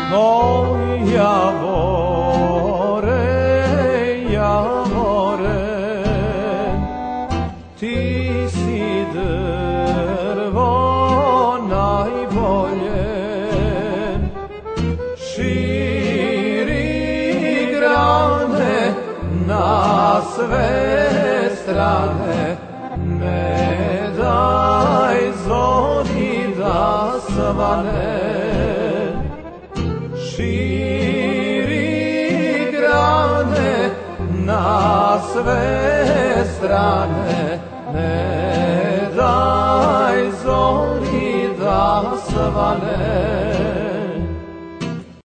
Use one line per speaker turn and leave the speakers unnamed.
Oj, javore, javore, ti si drvo najbolje, širi grane na sve strane, ne daj zori da svane. Širi grane na sve strane, ne daj zori da svane.